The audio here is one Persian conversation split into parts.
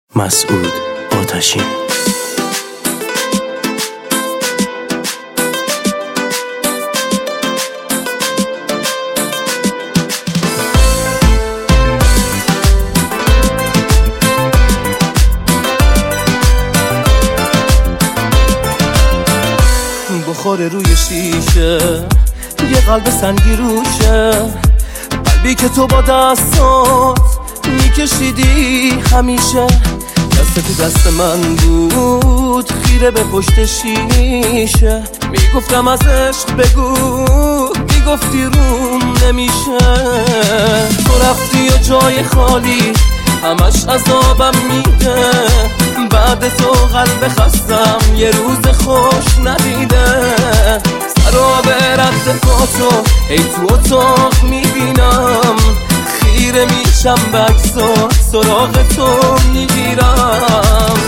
مسعود آتشین. بخوره روی شیشه یه قلب سنگی روشه، قلبی که تو با دستات میکشیدی همیشه. دست تو دست من بود خیره به پشت شیشه، میگفتم از عشق بگو، میگفتی روم نمیشه. تو رفتی و جای خالی همش عذابم میده، بعد تو قلب خستم یه روز خوش ندیده. سراب رد پاتو ای تو اتاق میبینم، خیره میشم بکسا سراغ تو میگیرم.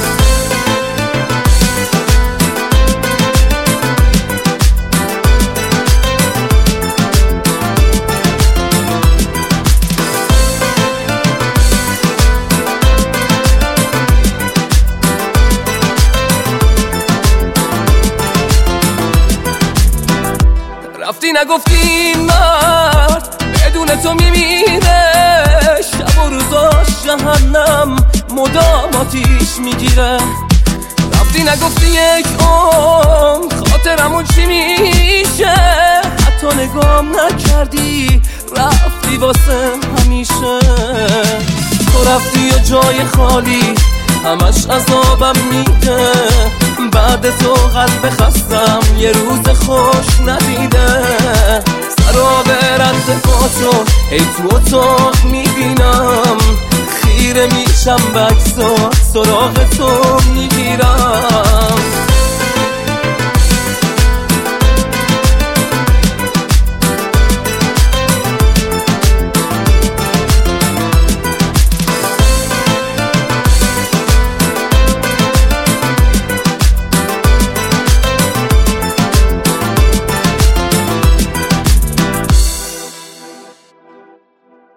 رفتی نگفتی مرد بدون تو میمیره، شب و روزاش جهنم مدام آتیش میگیره. رفتی نگفتی یک خاطرمون چی میشه، حتی نگام نکردی رفتی واسه همیشه. تو رفتی و جای خالی همش عذابم میده، بعد تو قلب خستم یه روز خوش ندیده. سراب رد پاتو ای تو اتاق میبینم، خیره میشم بکسا سراغ تو میگیرم.